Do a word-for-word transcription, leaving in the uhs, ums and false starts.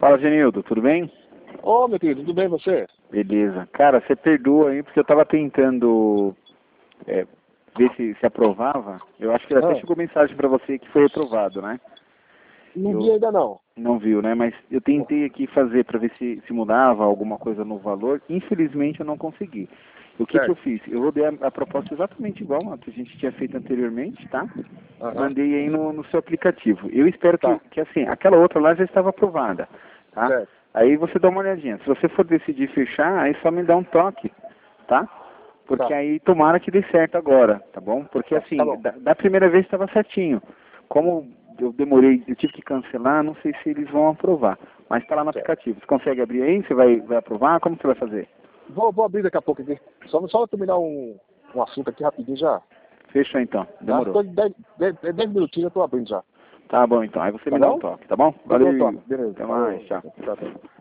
Fala, Genildo, tudo bem? Ô, oh, meu querido, tudo bem você? Beleza. Cara, você perdoa aí, porque eu tava tentando é, ver se, se aprovava. Eu acho que até Ah, chegou mensagem pra você que foi reprovado, né? não Eu vi ainda não. não viu, né? Mas eu tentei aqui fazer pra ver se, se mudava alguma coisa no valor. Infelizmente eu não consegui. O que que eu Certo. fiz? Eu rodei a, a proposta exatamente igual a que a gente tinha feito anteriormente, tá? Aham. Mandei aí no, no seu aplicativo. Eu espero que, Tá, que, assim, aquela outra lá já estava aprovada, tá? certo. Aí você dá uma olhadinha. Se você for decidir fechar, aí só me dá um toque, tá? Porque Tá, aí tomara que dê certo agora, tá bom? Porque tá, tá assim, bom. da, da primeira vez estava certinho. Como eu demorei, eu tive que cancelar, não sei se eles vão aprovar. Mas está lá no Certo. aplicativo. Você consegue abrir aí? Você vai, vai aprovar? Como você vai fazer? Vou, vou abrir daqui a pouco aqui. Só, só terminar um, um assunto aqui rapidinho já. Fechou então. Tá? Demorou. Tô de dez, dez, dez minutinhos eu tô abrindo já. Tá bom então. Aí você Tá me dá um bom? toque, tá bom? Eu dou um toque. Valeu. Beleza. Até mais. Falou. Tchau. Tchau, tchau.